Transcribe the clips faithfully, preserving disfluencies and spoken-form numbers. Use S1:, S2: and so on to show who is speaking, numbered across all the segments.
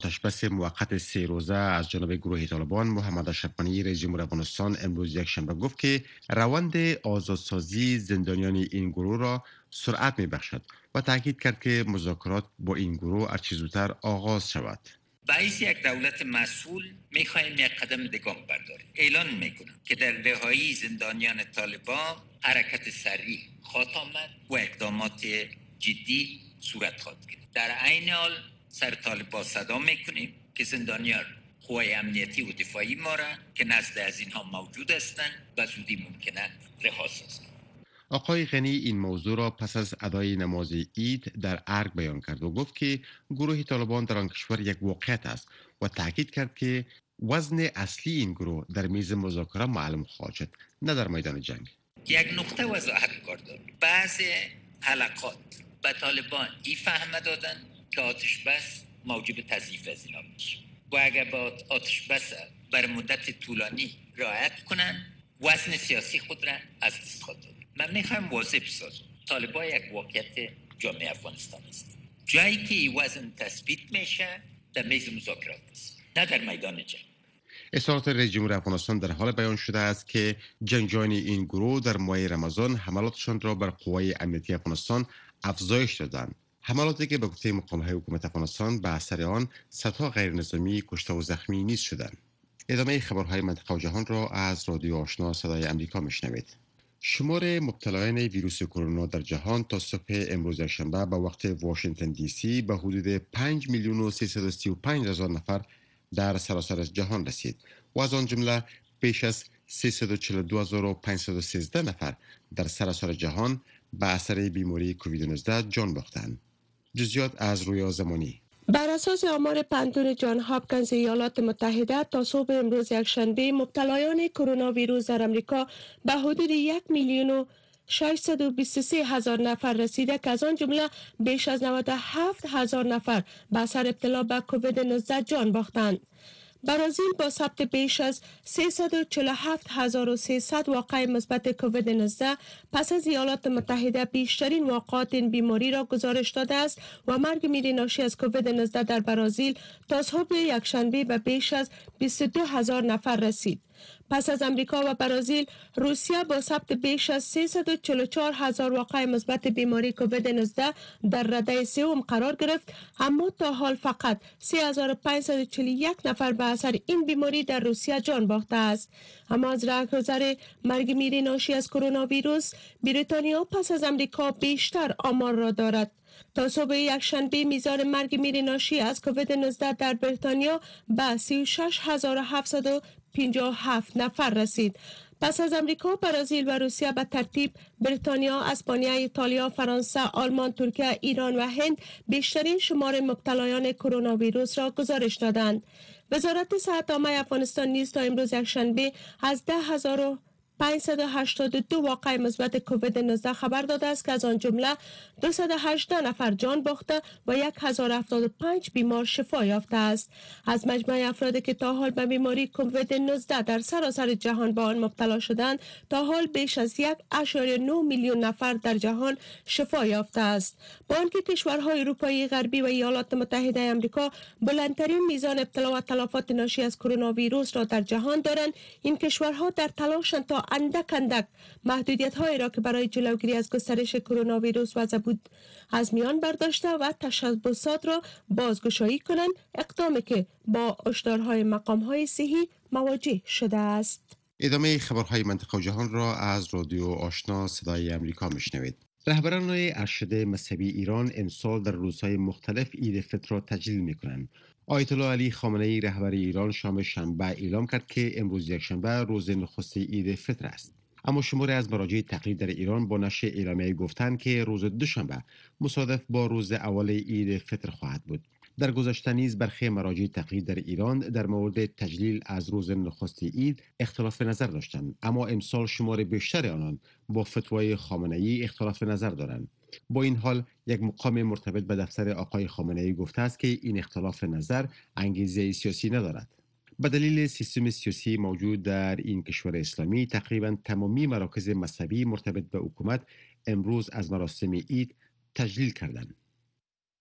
S1: آتشبس موقت سه روزه از جانب گروه طالبان محمد اشرف غنی رئیس جمهور افغانستان امروز یک شنبه گفت که روند آزادسازی زندانیان این گروه را سرعت می‌بخشد و تاکید کرد که مذاکرات با این گروه هر چه زودتر آغاز شود.
S2: باعث یک دولت مسئول می‌خواهیم یک قدم دیگه برداریم. اعلان می‌کنم که در رهایی زندانیان طالبان حرکت سریع خواهد آمد و اقدامات جدی صورت خواهد گرفت. در عین حال سر طالبان صدا می‌کنیم که زندانیان قوای امنیتی و دفاعی ما را که نزد از اینها موجود هستند و زودی ممکنه رها سازند.
S1: آقای غنی این موضوع را پس از ادای نماز عید در ارگ بیان کرد و گفت که گروه طالبان در آن کشور یک واقعیت است و تاکید کرد که وزن اصلی این گروه در میز مذاکره معلوم خواهد شد، نه در میدان جنگ.
S2: یک نقطه وضاحت کار دارم. بعض حلقات به طالبان این فهم دادن که آتش بس موجب تضعیف از اینا میشه و اگر با آتش بس بر مدت طولانی رعایت کنن وزن سیاسی خود را از دست خواهد داد. من میخوایم واضح بسازم طالبان یک واقعیت جامعه افغانستان است. جایی که این وزن تثبیت میشه در میز مذاکرات است، نه در میدان جنگ.
S1: اظهارات رئیس جمهور افغانستان در حال بیان شده است که جنگجویان این گروه در ماه رمضان حملاتشان را بر قوای امنیتی افغانستان افزایش دادند. حملاتی که به گفته مقام‌های حکومت افغانستان به اثر آن صدها غیر نظامی کشته و زخمی نیز شدند. ادامه خبرهای منطقه و جهان را از رادیو آشنا صدای آمریکا میشنوید. شمار مبتلایان ویروس کرونا در جهان تا صبح امروز یکشنبه به وقت واشنگتن دی سی به حدود پنج میلیون و سیصد و سی و پنج هزار نفر در سراسر جهان رسید و از آن جمله بیش از سیصد و چهل و دو هزار و پانصد و سیزده نفر در سراسر جهان به اثر بیماری کووید نوزده جان باختند. جزئیات از رویا زمانی.
S3: بر اساس آمار پنتون جان هاپکینز ایالات متحده تا صبح امروز یکشنبه مبتلایان کرونا ویروس در امریکا به حدود یک میلیون و ششصد و بیست و سه هزار نفر رسیده که از آن جمله بیش از نود و هفت هزار نفر به اثر ابتلا به کووید نوزده جان باختند. برزیل با ثبت بیش از سیصد و چهل و هفت هزار و سیصد واقعه مثبت کووید نوزده پس از ایالات متحده بیشترین واقعات این بیماری را گزارش داده است و مرگ میر ناشی از کووید نوزده در برزیل تا صبح یکشنبه به بیش از بیست و دو هزار نفر رسید. پس از امریکا و برزیل، روسیه با ثبت بیش از سیصد و چهل و چهار هزار واقعه مثبت بیماری کووید نوزده در رده سوم قرار گرفت، اما تا حال فقط سه هزار و پانصد و چهل و یک نفر به اثر این بیماری در روسیه جان باخته است. اما از رهگذر مرگ میر ناشی از کرونا ویروس، بریتانیا پس از امریکا بیشتر آمار را دارد. تا صبح یکشنبه میزان مرگ میر ناشی از کووید نوزده در بریتانیا به سی و شش هزار و هفتصد و پنجاه و هفت نفر رسید. پس از امریکا، برزیل و روسیه به ترتیب بریتانیا، اسپانیا، ایتالیا، فرانسه، آلمان، ترکیه، ایران و هند بیشترین شمار مبتلایان کرونا ویروس را گزارش دادند. وزارت صحت عامه افغانستان نیز تا امروز یکشنبه از ده هزار و پانصد و هشتاد و دو واقعه مثبت کووید نوزده خبر داده است که از آن جمله دویست و هجده نفر جان باخته و هزار و هفتاد و پنج بیمار شفا یافته است. از مجموع افرادی که تا حال به بیماری کووید نوزده در سراسر جهان با آن مبتلا شدند، تا حال بیش از یک اشاره نه میلیون نفر در جهان شفا یافته است. با آنکه کشورهای اروپایی غربی و ایالات متحده آمریکا بلندترین میزان ابتلا و تلفات ناشی از کرونا ویروس را در جهان دارند، این کشورها در تلاشند تا اندک اندک محدودیت هایی را که برای جلوگیری از گسترش کرونا ویروس وضع بود از میان برداشته و تشبثات را بازگشایی کنند، اقدامی که با هشدارهای مقام های صحی مواجه شده است.
S1: ادامه خبرهای منطقه و جهان را از رادیو آشنا صدای آمریکا میشنوید. رهبران ارشد مذهبی ایران امسال در روزهای مختلف عید فطر را تجلیل می‌کنند. آیت الله علی خامنه ای رهبر ایران شام شنبه اعلام کرد که امروز یکشنبه روز نخست عید فطر است. اما شماری از مراجع تقلید در ایران با نشر اعلامیه گفتند که روز دوشنبه مصادف با روز اول عید فطر خواهد بود. در گذشته نیز برخی مراجع تقلید در ایران در مورد تجلیل از روز نخست عید اختلاف نظر داشتند، اما امسال شمار بیشتر آنان با فتوای خامنه ای اختلاف نظر دارند. با این حال یک مقام مرتبط به دفتر آقای خامنه ای گفته است که این اختلاف نظر انگیزه سیاسی ندارد. به دلیل سیستم سیاسی موجود در این کشور اسلامی، تقریبا تمامی مراکز مذهبی مرتبط به حکومت امروز از مراسم عید تجلیل کردند.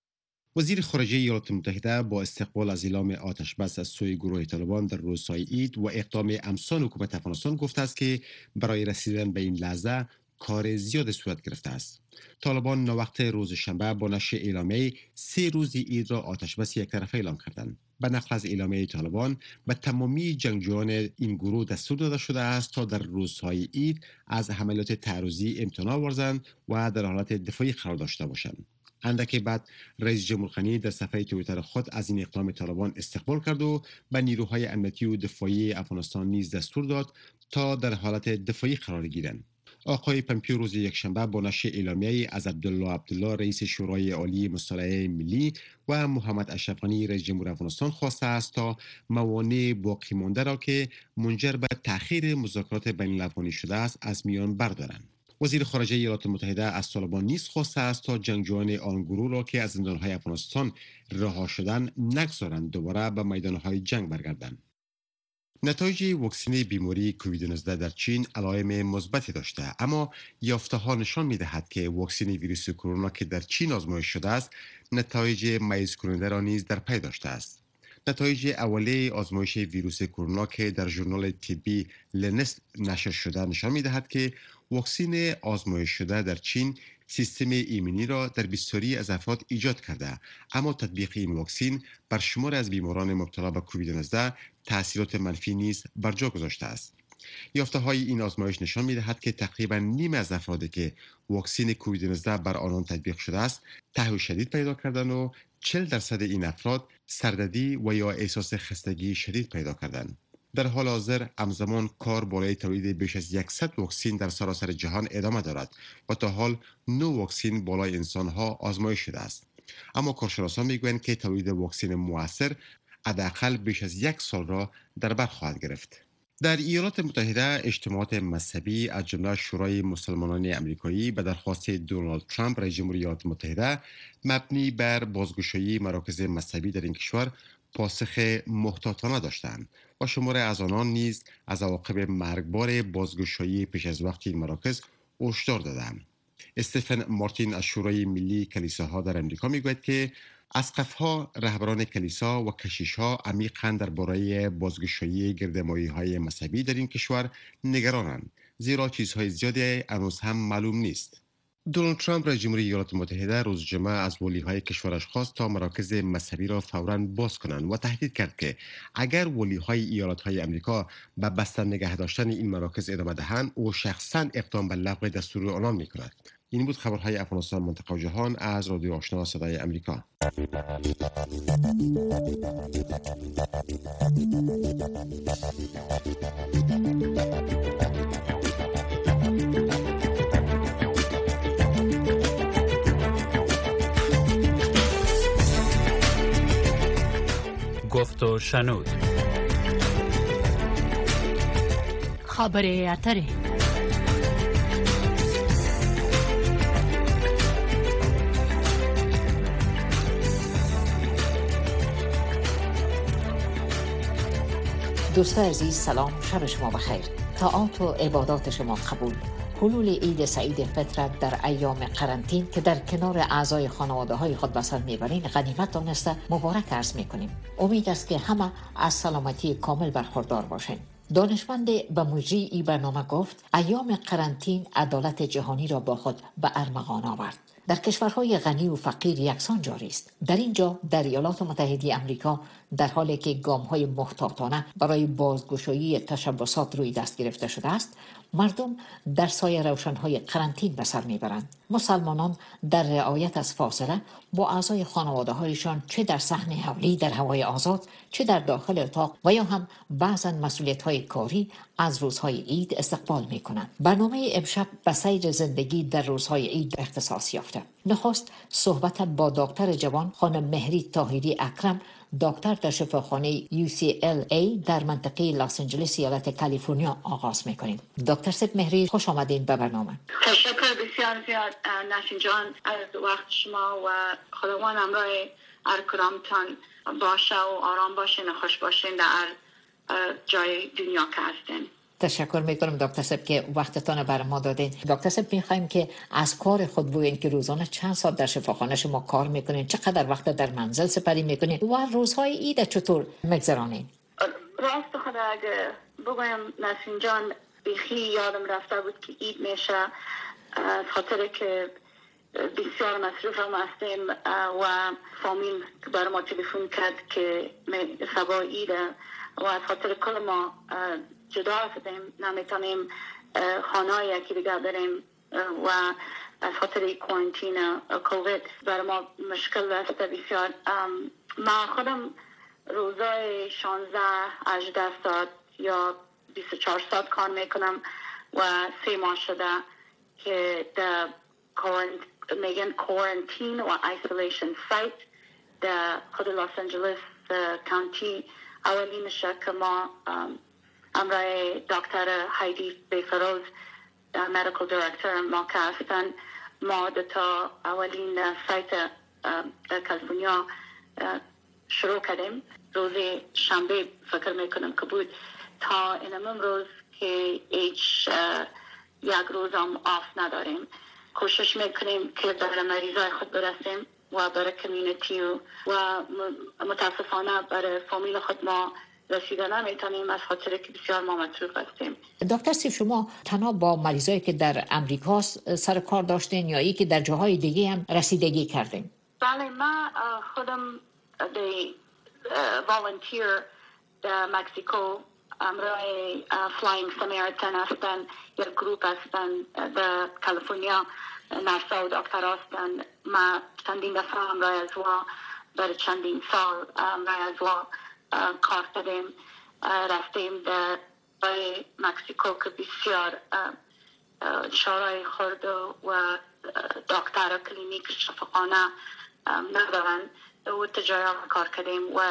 S1: وزیر خارجه ایالات متحده با استقبال از اعلام آتش بس از سوی گروه طالبان در روزهای عید و اقدام امسان حکومت افغانستان گفته است که برای رسیدن به این لحظه کار زیاد صورت گرفته است. طالبان ناوقت روز شنبه با نشر اعلامیه سه روز عید را آتش بس یک طرفه اعلام کردند. به نقل از اعلامیه طالبان به تمامی جنگجویان این گروه دستور داده شده است تا در روزهای عید از حملات تعرضی امتناع ورزند و در حالت دفاعی قرار داشته باشند. اندکی بعد رئیس جمهور غنی در صفحه توییتر خود از این اقدام طالبان استقبال کرد و به نیروهای امنیتی و دفاعی افغانستان نیز دستور داد تا در حالت دفاعی قرار گیرند. آقای پمپیو روز یکشنبه با نشر اعلامیه‌ای از عبدالله عبدالله رئیس شورای عالی مصالحه ملی و محمد اشرف غنی رئیس جمهور افغانستان خواسته است تا موانع باقی مانده را که منجر به تأخیر مذاکرات بین الافغانی شده است از میان بردارند. وزیر خارجه ایالات متحده از طالبان نیز خواسته است تا جنگجویان آن گروه را که از زندانهای افغانستان رها شدند نگذارند دوباره به میدانهای جنگ برگردند. نتایج واکسن بیماری کووید نوزده در چین علائم مثبتی داشته، اما یافته‌ها نشان می‌دهد که واکسن ویروس کرونا که در چین آزمایش شده است نتایج مایوس کننده را نیز در پی داشته است. نتایج اولیه آزمایش ویروس کرونا که در ژورنال طبی لنست نشر شده نشان می‌دهد که واکسن آزمایش شده در چین سیستم ایمنی را در بسیاری از افراد ایجاد کرده، اما تطبیق این واکسن بر شمار از بیماران مبتلا به کووید نوزده تأثیرات منفی نیز بر جا گذاشته است. یافته‌های این آزمایش نشان می‌دهد که تقریباً نیم از افرادی که واکسن کووید نوزده بر آنان تطبیق شده است، تهوع شدید پیدا کردند و چهل درصد این افراد سردردی و یا احساس خستگی شدید پیدا کردند. در حال حاضر همزمان کار برای تولید بیش از صد واکسن در سراسر جهان ادامه دارد و تا حال نه واکسن بالای انسان‌ها آزمایش شده است. اما کارشناسان میگویند که تولید واکسن مؤثر حداقل بیش از یک سال را در بر خواهد گرفت. در ایالات متحده اجتماعات مذهبی از جمله شورای مسلمانان امریکایی به درخواست دونالد ترامپ رئیس جمهوری ایالات متحده مبنی بر بازگشایی مراکز مذهبی در این کشور پاسخ محتاطانه داشتند و شمار از آنان نیز از عواقب مرگبار بازگشایی پیش از وقت این مراکز هشدار دادند. استفن مارتین از شورای ملی کلیساها در امریکا میگوید که اسقف‌ها، رهبران کلیسا و کشیش‌ها عمیقاً درباره بازگشایی گردمایی‌های مذهبی در این کشور نگرانند، زیرا چیزهای زیادی هنوز هم معلوم نیست. دونالد ترامپ رئیس جمهوری ایالات متحده روز جمعه از ولی‌های کشورش خواست تا مراکز مذهبی را فوراً باز کنند و تهدید کرد که اگر ولی‌های ایالات‌های آمریکا به بسته نگه داشتن این مراکز ادامه دهند، او شخصاً اقدام به لغو دستور آنان می‌کند. این بود خبرهای افغانستان منطقه و جهان از رادیو آشنا صدای امریکا.
S4: گفت و شنود.
S5: خبر اتره.
S6: دوستان عزیز سلام، شب شما بخیر. طاعات و عبادات شما قبول. حلول عید سعید فطر در ایام قرنطین که در کنار اعضای خانواده های خود به سر میبرین غنیمت دانسته مبارک عرض میکنیم. امید است که همه از سلامتی کامل برخوردار باشین. دانشمند به مجری این برنامه گفت ایام قرنطین عدالت جهانی را با خود به ارمغان آورد. در کشورهای غنی و فقیر یکسان جاری است. در اینجا در ایالات متحده آمریکا در حالی که گام‌های محتاطانه برای بازگشایی تشبسات روی دست گرفته شده است، مردم در سایه روشن‌های قرنطین به سر میبرند. مسلمانان در رعایت از فاصله با اعضای خانواده‌هایشان چه در صحن حولی در هوای آزاد، چه در داخل اتاق و یا هم بعضاً مسئولیت‌های کاری از روزهای عید استقبال می‌کنند. برنامه امشب به سیر زندگی در روزهای عید اختصاص یافته. نخست صحبت با دکتر جوان خانم مهری طاهری اکرم، دکتر در شفاخانه یو سی ال ای در منطقه لاس آنجلس ایالت کالیفرنیا آغاز می‌کنیم. دکتر سید مهری، خوش آمدین به برنامه.
S7: تشکر بسیار زیاد نسرین جان از وقت شما و خداوند همراه هر کدامتان باشه و آرام باشین و خوش باشین در جای دنیا که هستین.
S6: تشکر میکنم دکتر صاحب که وقتتان بر ما دادین. دکتر صاحب میخوایم که از کار خود بگوین که روزانه چند ساعت در شفاخانه شما کار میکنین، چقدر وقت در منزل سپری میکنین و روزهای عید چطور میگذرانین؟
S7: راست خدا اگه بگویم نسرین جان بیخی یادم رفته بود که عید میشه، از خاطر که بسیار مصروف هم هستیم و فامیل بر ما تلفن کرد که سبا عیده و از خاطر کل ما جدا هستیم، نمیتونیم خانه یکی دیگه بریم و از خاطر کوارنتین کووید بر ما مشکل است بسیار. ما خودم روزای شانزده هجده ساعت یا بیست و چهار ساعت کار میکنم و سه ماه شده که در میگن کوارنتین و ایسولیشن سایت در خود لس آنجلس کانتی. اولینش که ما امرای دکتر هایدی بیفروز مدیکال دایرکتور ما که هستن، ما تا اولین سایت در کالیفرنیا شروع کردیم. روز شنبه فکر میکنم که بود تا این امروز که هیچ یک روز هم آف نداریم. کوشش میکنیم که برای مریضای خود برسیم و برای کمیونیتی و, و متاسفانه برای فامیل خود ما رسیده نمیتونیم از خاطر که بسیار ما مصروف هستیم.
S6: دکتر صاحب شما تنها با مریضایی که در امریکا سر کار داشتین یا ای که در جاهای دیگه هم رسیدگی کردین؟
S7: بله، من خودم دی والنتیر در مکزیکو امرای فلاینگ سمیریتن هستن، یک گروپ هستن در کالیفرنیا، نرسا و دکتر هستن. ما چندین دفعه امرای از و برای چندین سال امرای از و کار کردیم. رفتیم در مکزیکو که بسیار شارای خورد و دکتر کلینیک شفاخانه ندارن، و تجارت کار کردیم. و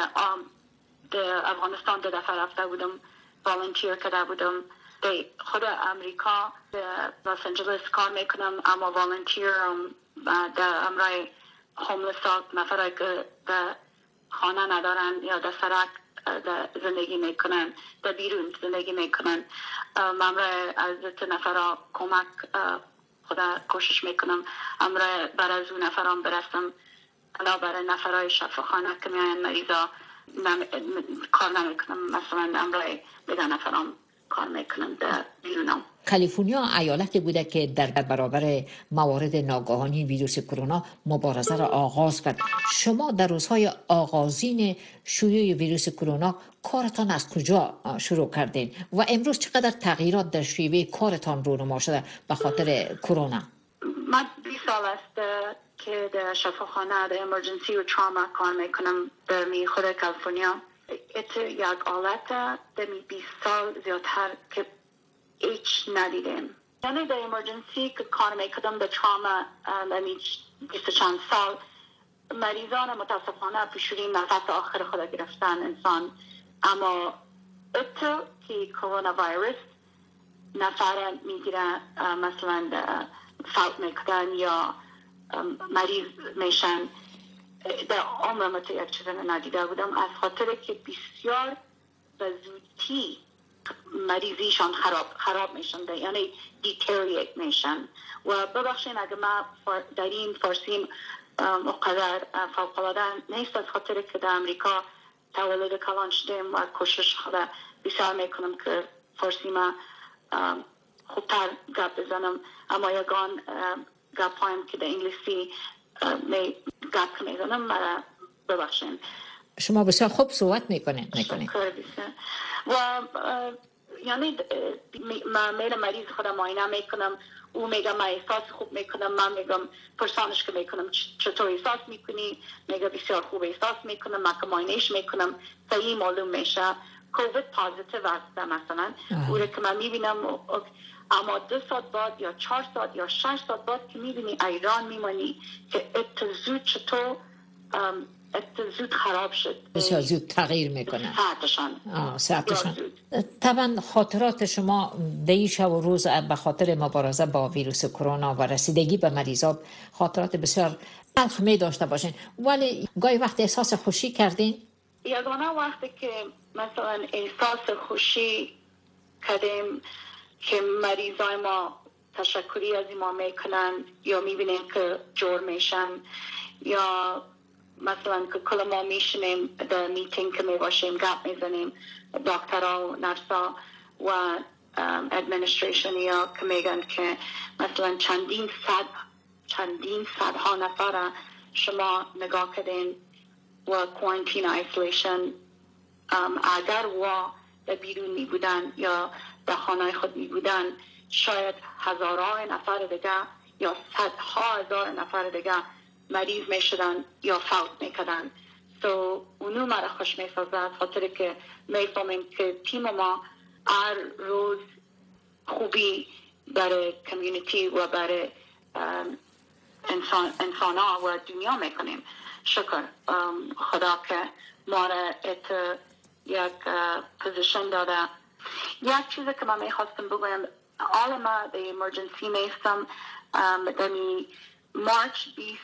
S7: در افغانستان دو دفعه رفته بودم، والنتیر کرده بودم. در خود امریکا در لس آنجلس کار میکنم، اما والنتیر در امرای هوملسات، نفرایی که در خانه ندارن یا در سرک در زندگی میکنن، در بیرون زندگی میکنن. امرای از نفرا کمک خدا کوشش میکنم امرای بر از اون نفران برسم. انا برای نفرای شفاخانه که میاین مریضا نم... کار نمیکنم، مثلا امرای بدن نفران کار میکنم در بیرونم.
S6: کالیفرنیا ایالتی بوده که در برابر موارد ناگهانی ویروس کرونا مبارزه را آغاز کرد. شما در روزهای آغازین شیوع ویروس کرونا کارتان از کجا شروع کردین و امروز چقدر تغییرات در شیوه کارتان رونما شده به خاطر کرونا؟
S7: من بیست سال است که در شفاخانه در امرجنسی و تراما کار میکنم در می خود کالیفرنیا. ات یک آلت در می بیست سال زیادتر که هیچ ندیدیم. یعنی در امرجنسی که کار میکردم در تراما در می بیست چند سال، مریضان متاسفانه پیشورین نفس آخر خود گرفتن انسان. اما ات که کرونا ویروس نفر میگیره، مثلا فوت میکنن یا مریض میشن، در عمرم تا یک چیز ندیده بودم، از خاطر که بسیار به زودی مریضیشان خراب خراب میشن، یعنی دیتریت میشن. و ببخشین اگه ما در این فارسیم مقدر فوق‌العاده نیست، از خاطر که در امریکا تولد کلان شدیم و کوشش خدا بسیار میکنم که فارسی ما خوبتر گپ بزنم، اما یگان گپ هایم که در انگلیسی می گپ میزنم مرا ببخشین.
S6: شما بسیار خوب صحبت میکنین میکنین
S7: و یعنی من میرم مریض خودم معاینه میکنم، او میگم من احساس خوب میکنم، من میگم پرسانش که میکنم چطور احساس میکنی، میگه بسیار خوب احساس میکنم، من که معاینهش میکنم صحیح معلوم میشه کووید پازیتیو است مثلا. او رو که من میبینم، اما دو ساعت بعد یا چهار ساعت یا شش ساعت بعد که میبینی ایران میمانی که اتزود چطور اتزود خراب شد،
S6: بسیار زود تغییر میکنه
S7: ساعتشان
S6: آه ساعتشان. طبعا خاطرات شما دی شب و روز به خاطر مبارزه با ویروس کرونا و رسیدگی به مریضات خاطرات بسیار تلخ می داشته باشین، ولی گاهی وقت احساس خوشی کردین؟
S7: یگانه وقتی که مثلا احساس خوشی کردیم که مریضای ما تشکری از ما میکنن یا میبینیم که جور میشن یا مثلا که کل ما میشنیم در میتینگ که میباشیم گپ میزنیم دکترها و نرسا و ادمنستریشن یا که میگن که مثلا چندین صد چندین صدها نفر شما نگاه کردین و کوارنتین ایسولیشن اگر و در بیرون می بودن یا در خانه خود می بودن شاید هزارها نفر دیگه یا صدها هزار نفر دیگه مریض می شدن یا فوت می کردن. سو اونو مرا خوش می سازد خاطر که می فهمیم که تیم ما هر روز خوبی برای کمیونیتی و برای انسان انسان ها و دنیا می کنیم. شکر خدا که ما را ات یک پوزیشن داده. یک چیزی که من میخواستم بگویم حالا ما در امرجنسی نیستم در مارچ بیست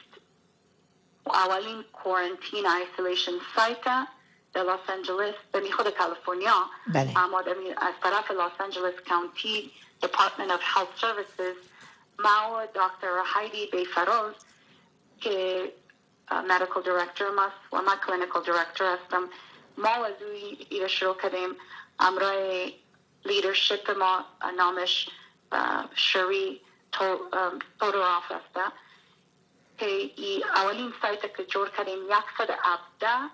S7: اولین کوارنتین ایسولیشن سایت در لس آنجلس در خود کالیفرنیا اما در از طرف لس آنجلس کانتی Department of Health Services ما و دکتر هایدی بیفروز که مدیکال دایرکتور ماست و ما کلینیکال دایرکتور هستم ما از اوی ایره شروع کردیم امرای لیدرشپ ما نامش شری تودوراف هسته که ای اولین سایت که جور کردیم یکصد و هفده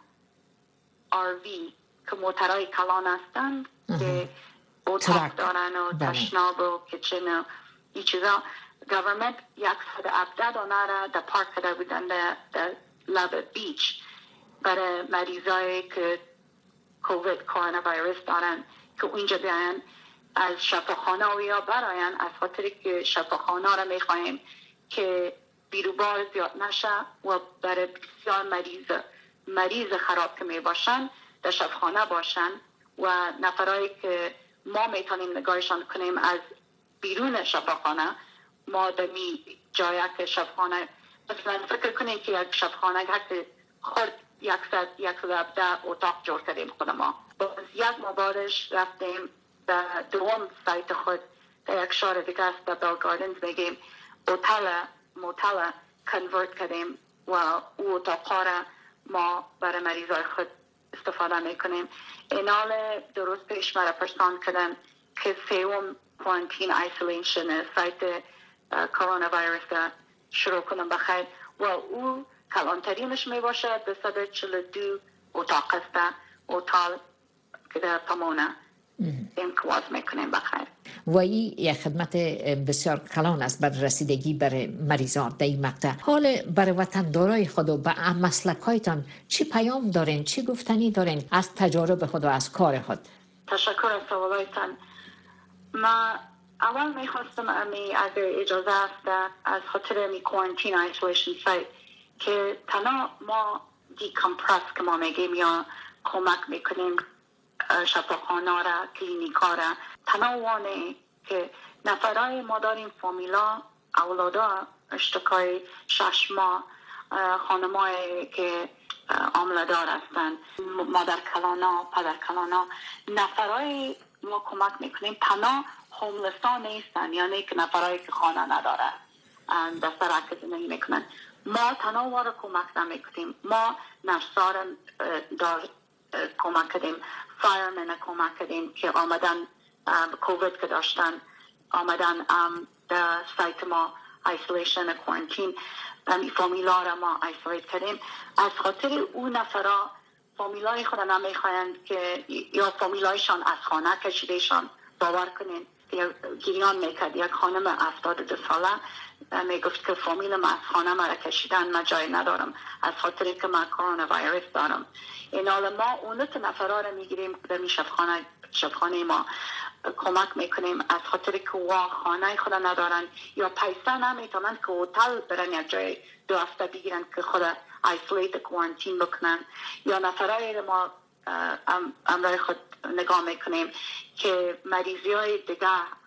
S7: آر وی که موترهای کلان هستند که اتاق دارن و تشناب و کچن و ای چیزا گورنمنت یکصد و هفده دانه را در پارک کرده بودن در لب بیچ برای مریضایی که کووید کرونا ویروس دارن که اونجا بیاین از شفاخانه و یا براین از خاطر که شفاخانه را میخواهیم که بیروبار زیاد نشه و برای بسیار مریض مریض خراب که میباشن در شفاخانه باشن و نفرایی که ما میتونیم نگاهشان کنیم از بیرون شفاخانه ما در می جایی که شفاخانه مثلا فکر کنیم که یک شفاخانه که خورد یکصد یکصد و هفده اتاق جور کردیم خود ما باز یک مبارش رفتیم در دوم سایت خود در یک شهر دیگه است در بل گاردنز میگیم اوتل موتل کنورت کردیم و او اتاقها را ما برای مریضای خود استفاده میکنیم. اینال درست پیش مرا پرسان کردن که سیوم کوارنتین ایسولیشن سایت کرونا ویروس شروع کنم بخیر و او کلانترینش می باشد به صد چهل و دو اتاق است اتاق که در پمونه امکواز میکنیم بخیر
S6: و این یک خدمت بسیار کلان است بر رسیدگی بر مریضان در این مقطع. حال بر وطندارای خود و به مسلک هایتان چی پیام دارین چی گفتنی دارین از تجارب خود و از کار خود؟
S7: تشکر از سوالایتان. ما اول میخواستم امی اگر اجازه است از خاطر امی کوارنتین ایسولیشن سایت که تنها ما دیکمپرس که ما میگیم یا کمک میکنیم شفاخانه را کلینیکا را تنها وانه که نفرای ما داریم فامیلا اولادا اشتکای شش ماه خانمای که عاملدار هستند مادر کلانا پدر کلانا نفرای ما کمک میکنیم تنها هوملستان نیستن یعنی که نفرایی که خانه نداره دستر عکس زندگی میکنن ما تنها وارا کمک نمیکنیم ما نرسار دار کمک کردیم فایرمن کمک کردیم که آمدن کووید که داشتن آمدن در سایت ما ایسولیشن کوارنتین فامیلا را ما ایسولیت کردیم از خاطر اون نفرا فامیلای خود نمیخواهند که یا فامیلایشان از خانه کشیدهشان باور کنین گریان میکرد یک خانم هفتاد و دو ساله میگفت که فامیلم از خانه مرا کشیدن من جای ندارم از خاطر که من کرونا ویروس دارم. این حال ما اون که نفرها را میگیریم در می شفخانه شفخانه ما کمک میکنیم از خاطر که وا خانه خود ندارن یا پیسه نمیتونن که هتل برن یک جای دو هفته بگیرن که خود ایسولیت کوارنتین بکنن یا نفرهای ما امرای خود نگاه میکنیم که مریضی های دیگه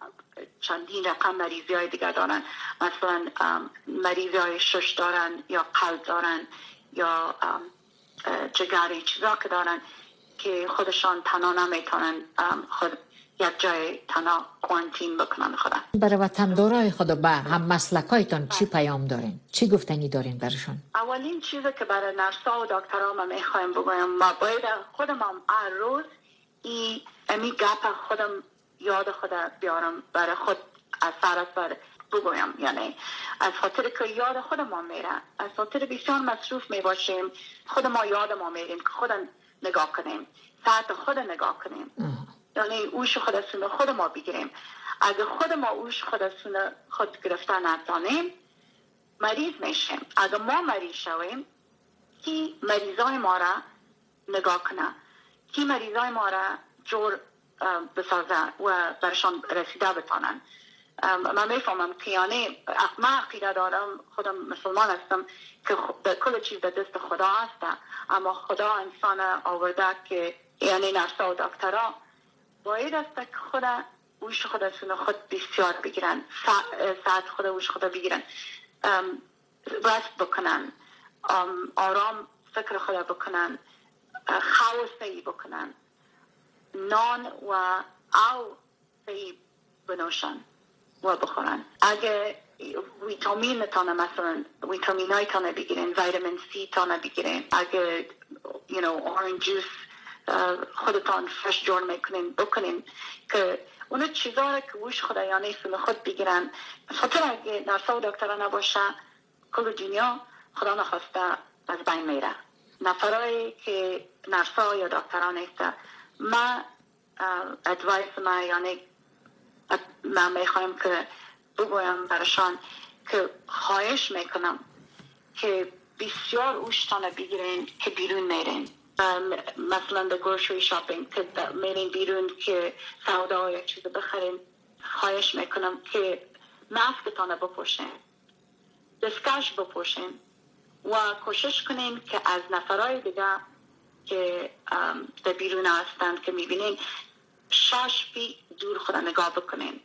S7: چندین رقم مریضی های دیگه دارن مثلا مریضی های شش دارن یا قلب دارن یا جگری چیزا که دارن که خودشان تنها نمیتونن خود یک جای تنها کوانتین بکنن خودم.
S6: برای وطندارای خود و به هم مسلکایتان چی پیام دارین؟ چی گفتنی دارین برشون؟
S7: اولین چیزی که برای نرسا و دکترها ما میخوایم بگویم، ما باید خودم هم هر روز ای امی گپ خودم یاد خودم بیارم، برای خود از سر از سر بگویم. یعنی از خاطر که یاد خود ما میره، از خاطر بسیار مصروف میباشیم، خود ما یاد ما میریم که خود نگاه کنیم، ساعت خود نگاه کنیم. یعنی اوش خود سونه خود ما بگیریم. اگه خود ما اوش خود سونه خود گرفتن نتانیم مریض میشیم. اگه ما مریض شویم کی مریضای ما را نگاه کنه، کی مریضای ما را جور بسازه و برشان رسیده بتانن. من میفهمم که یعنی من عقیده دارم، خودم مسلمان هستم که کل چیز در دست خدا هست، اما خدا انسان آورده که یعنی نرسا و دکترها باید است که خود اوش خود سونه خود بسیار بگیرن، ساعت خود اوش خود بگیرن، رست بکنن، آرام فکر خود بکنن، خواست سعی بکنن، نان و او سعی بنوشن و بخورن. اگه ویتامین تانه مثلا ویتامین های تانه بگیرن، ویتامین سی تانه بگیرن، اگه you know orange juice خودتان فرش جور میکنین بکنین که اون چیزا را که وش خدا یعنی سن خود بگیرن. خاطر اگه نرسا و دکترها نباشه کل دنیا خدا نخواسته از بین میره. نفرایی که نرسا یا دکترها نیسته، ما ادوایس ما یعنی من میخوایم که بگویم برشان که خواهش میکنم که بسیار اوشتانه بگیرین که بیرون میرین. مثلا در گروسری شاپینگ که میرین بیرون که سودا یا چیز بخرین، خواهش میکنم که ماسکتانه بپوشین، دستکش بپوشین و کوشش کنین که از نفرای دیگه که در بیرون هستند که میبینین شش فیت دور خود نگاه بکنین.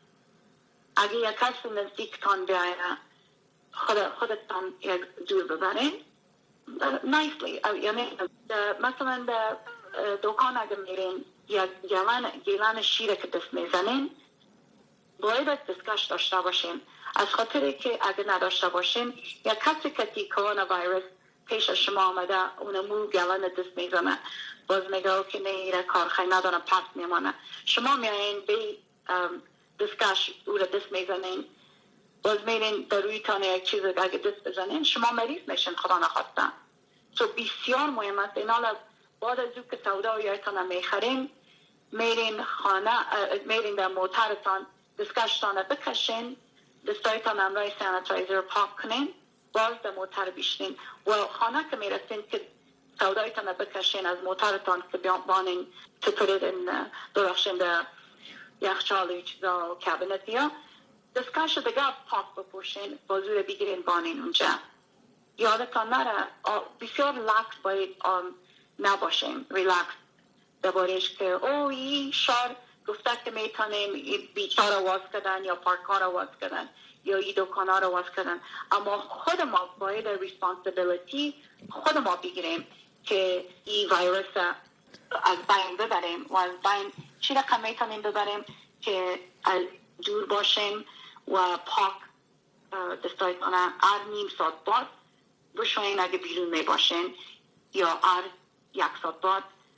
S7: اگه یک کسی نزدیکتان بیایه خود خودتان یک دور ببرین نایسلی. یعنی مثلا در دکان اگه میرین یک گلان گلان شیر که دست میزنین باید دستکش داشته باشین، از خاطر که اگه نداشته باشین یک کسی که کرونا ویروس پیش شما آمده اونمو گلان دست میزنه، باز میگه که نه کارخانه ندارم پس میمانه، شما میایین به دستکش او را دست میزنین، باز میرین در روی تانه یک چیز اگه دست بزنین شما مریض میشین خدا نخواسته. سو بسیار مهم است. این حالا بعد از او که سودا و یایتان میخرین میرین خانه میرین در موترتان دستکشتان بکشین، دستایتان امرای سانیتایزر پاک کنین، باز در موتر بیشتین و خانه که میرسین که سودایتان بکشین از موترتان که بانین چطوری درخشین در یخچال و چیزا و کابینت یا دستکش دیگه پاک بپوشین، بازور بگیرین بانین اونجا. یادتان نره بسیار لاکس باید نباشیم، ریلکس دربارش که او این شهر گفته که میتونیم بیچار رو واز کردن یا پارکار رو واز کردن یا این دکان رو واز کردن، اما خود ما باید ریسپانسیبیلیتی خود ما بگیریم که این ویروس از بین ببریم و از بین چی رقم میتونیم ببریم که دور باشیم و پاک دستایتانه هر نیم ساعت بعد بشوین اگه بیرون می باشین یا هر یک ساعت بعد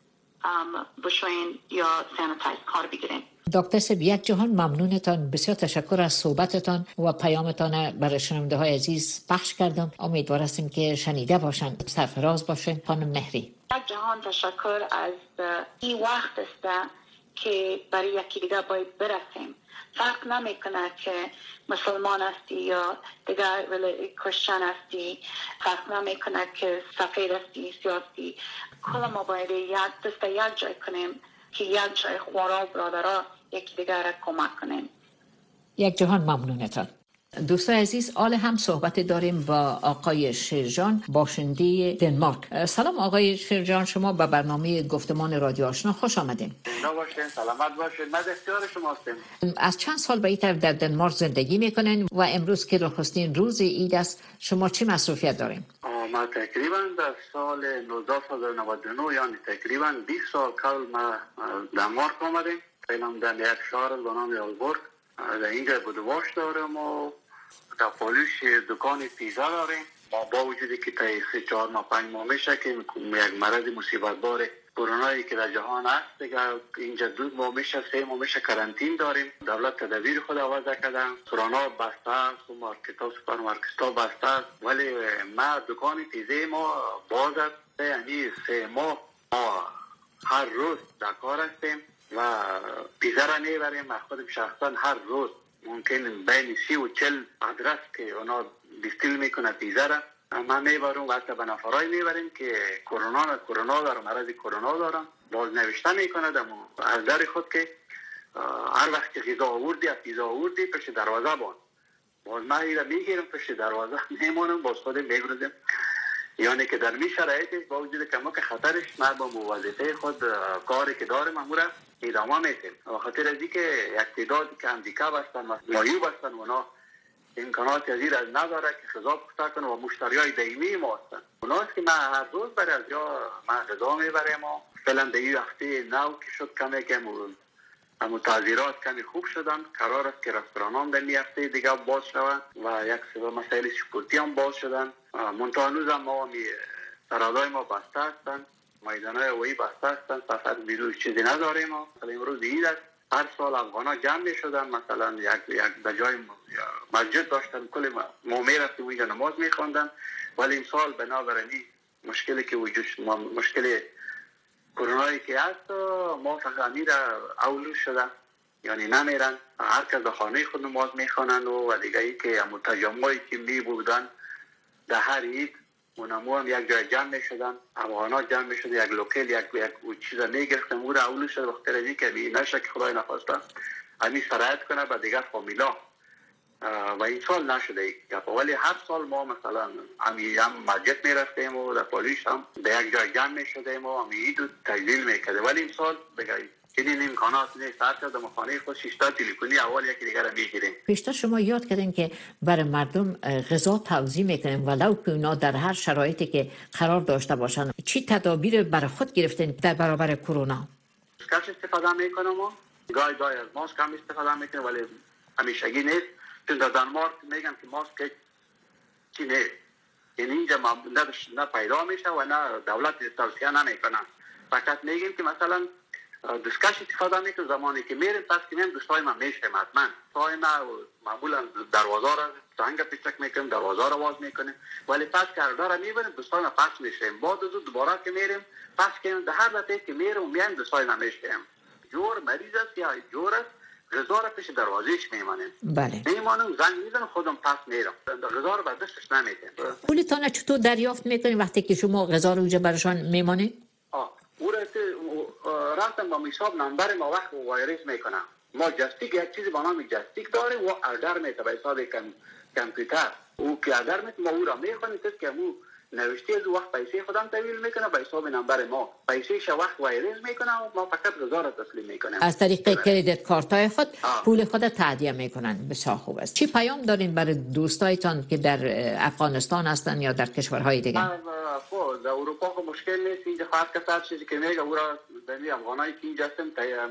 S7: بشوین یا سانیتایز کار بگیرین.
S6: دکتر سب یک جهان ممنونتان، بسیار تشکر از صحبتتان و پیامتان برای شنونده های عزیز پخش کردم. امیدوار هستیم که شنیده باشند، سرفراز باشند. خانم مهری
S7: یک جهان تشکر از این وقت است که برای یکی دیگه باید برسیم. فرق نمیکنه که مسلمان هستی یا دیگر کریستیان هستی، فرق نمیکنه که سفید هستی سیاسی، کل ما باید یک دست یک جای کنیم که یک جای خوارا و برادرها یکی دیگر را کمک کنیم.
S6: یک جهان ممنونتان. دوستان عزیز، آل هم صحبت داریم با آقای شیرجان، باشنده دنمارک. سلام آقای شیرجان، شما به برنامه گفتمان رادیو آشنا خوش آمدین.
S4: باشین، سلامت باشین. من اختیار شما هستم.
S6: از چند سال به این طرف در دنمارک زندگی میکنین و امروز که نخستین روز عید است، شما چه مصروفیت دارین؟
S4: ما تقریبا در سال نوزده و نود و نه یعنی تقریبا بیست سال قبل ما دنمارک آمدیم. اینم در یک شهر به نام یالبورگ در اینجا بدواش دارم و در پالیش دکان پیزا داریم. ما با وجودی که تا سه چهار ماه پنج ماه میشه که یک مرض مصیبت بار کرونایی که در جهان هست دیگه اینجا دو ماه میشه سه ماه میشه کرانتین داریم. دولت تدابیر خود وضع کردن، سرانا بسته است و مارکت ها سوپرمارکت ها بسته است، ولی ما دکان پیزا ما باز است. یعنی سه ماه ما هر روز در کار هستیم و پیزا را میبریم. ما خودم شخصا هر روز ممکن بین سی و چل آدرس که اونا دیستیل میکنه پیزا را ما میبریم و حتی به نفرای میبریم که کرونا کرونا دارم، مرض کرونا دارم، باز نوشته میکنه از در خود که هر وقت که غذا آوردی از پیزا آوردی پشت دروازه بان، باز ما ایره میگیرم پشت دروازه میمونم، باز خودم میگردم. یعنی که در می شرایط با وجود که ما که خطرش ما با موظفه خود کاری که داریم امور ادامه میتیم. و خاطر از که یک تعدادی که امریکا بستن و مایو بستن اونا امکانات از این از نداره که غذا پخته کنه و مشتری های دائمی ما هستن. اونا است که ما هر روز برای از جا ما غذا میبریم و فعلا در این هفته نو که شد کمی که اما تعذیرات کمی خوب شدن. قرار است که رستوران هم در این هفته دیگه باز شوند و یک سری مسائل سپورتی هم باز شدن. منتها هنوز هم ما سرادای ما بسته هستن، میدان های هوایی بسته هستن، سفر بیرون چیزی نداریم. مثلا امروز عید است، هر سال افغان ها جمع می شدن، مثلا یک یک به جای مسجد داشتن، کل ما می رفتیم اونجا نماز می خواندن. ولی امسال بنابراین مشکلی که وجود مشکل کرونایی که هست ما فقط امیر اولو شده، یعنی نمیرن، هر کس در خانه خود نماز میخوانند و دیگه ای که متجمعی که می بودن در هر عید اونمو هم یک جای جمع میشدن، افغانا جمع میشد، یک لوکل یک یک چیز میگرفتن او را اولو شد. وقتی رازی که می نشه که خدای نخواسته امی سرایت کنه به دیگر فامیلا و این سال نشده ای گپ. ولی هر سال ما مثلا امی هم مسجد میرفتیم و در پالیش هم به یک جای جمع میشدیم و امی عید تجلیل میکرده. ولی این سال بگید این امکانات نیست. هر کس در خانه خود شیشتا تلفنی اول یکی دیگر را میگیریم.
S6: پیشتر شما یاد کردین که برای مردم غذا توزیع میکنیم ولو که اونا در هر شرایطی که قرار داشته باشن. چی تدابیر برای خود گرفتین در برابر کرونا؟
S4: ماسک استفاده میکنم و گاهی گاهی از ماسک هم استفاده میکنم، ولی همیشگی نیست. چون در دانمارک میگن که ماسک چی نیست، یعنی اینجا نه پیدا میشه و نه دولت توصیه نمیکنه. فقط میگیم که مثلا دستکش استفاده میکنم زمانی که میریم پس که میریم دوستای ما میشتیم حتما سای ما معمولا دروازه را زنگ پیچک میکنیم، دروازه را باز میکنیم، ولی پس که هر را میبریم دوستای ما پس میشیم. بعد از دوباره که میریم پس که در هر دفعه که میریم میایم دوستای ما میشتیم. جور مریض است یا جور است غذا را پیش دروازهش میمانیم.
S6: بله.
S4: میمانم زنگ میزنم خودم پس میرم. غذا را به دستش نمیدیم.
S6: پولتون چطور دریافت میکنین وقتی که شما غذا رو اونجا براشون میمانید؟
S4: او رفتم با حساب نمبر ما وقت وایرس میکنم. ما جستیک یک چیزی با نام جستیک داریم و اردر میته به حساب کامپیوتر. او که اردر میته ما او را میخونیم که مو نوشتی از وقت پیسه خودم تحویل میکنه به حساب نمبر ما. پیسه ش وقت وایرس میکنه و ما فقط غذا را تسلیم میکنیم.
S6: از طریق کریدت کارتای خود پول خود تهدیه میکنن. بسیار خوب است. چی پیام دارین برای دوستایتان که در افغانستان هستن یا در کشورهای دیگه؟
S4: خب در اروپا خب مشکل نیست. اینجا خاص که هر چیزی که میگه او را به افغانایی که اینجا هستن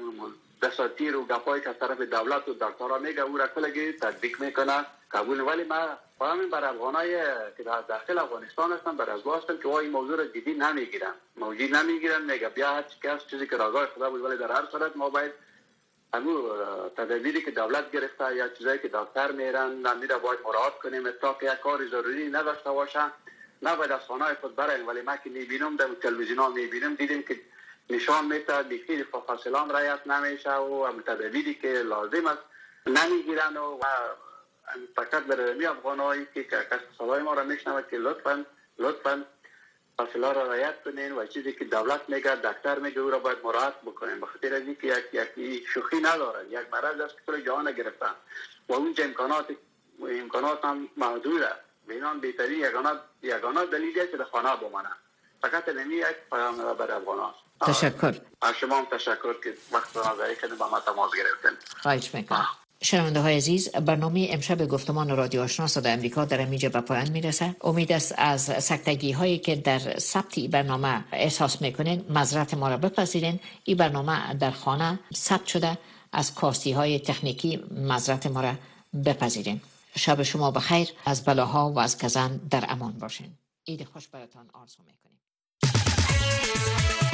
S4: دساتیر و گپایی که از طرف دولت و دکترا میگه او را کلگی تطبیق میکنه قبول. ولی ما فهمیم برای افغانایی که در داخل افغانستان هستن برای از هستن که این موضوع را جدی نمیگیرن، موجود نمیگیرن. میگه بیا هر چیزی که رضای خدا بود، ولی در هر صورت ما باید همون تدابیری که دولت گرفته یا چیزایی که دکتر میرن نمیره باید مراعات کنیم تا که یک کار ضروری نداشته باشه. نباید از خانه خود براییم. ولی ما که میبینم در تلویزیون ها میبینم دیدیم که نشان میده بیخی فاصله هم رعایت نمیشه و تدابیری که لازم است نمیگیرن و فقط برای می افغانایی که کس صدای ما را میشنوه که لطفاً لطفاً فاصله را رعایت کنین و چیزی که دولت میگه دکتر میگه او را باید مراعات بکنین. بخاطر از اینکه یک یک شوخی نداره، یک مرض است که کل جهان گرفتن و اونجا امکانات امکانات هم محدوده. بینان بهترین یگانه یگانه دلیلی است که در خانه بمانه. فقط نمی یک پیام برای افغانان.
S6: تشکر.
S4: از شما هم تشکر که وقت را ضایع کردین با ما تماس گرفتین.
S6: خواهش میکنم. شنونده های عزیز، برنامه امشب گفتمان رادیو آشنا صدای امریکا در اینجا به پایان میرسه. امید است از سکتگی هایی که در ثبت این برنامه احساس میکنین معذرت ما را بپذیرین. این برنامه در خانه ثبت شده، از کاستی های تکنیکی معذرت ما را بپذیرین. شب شما بخیر، از بلاها و از گزند در امان باشین. عید خوش براتان آرزو میکنیم.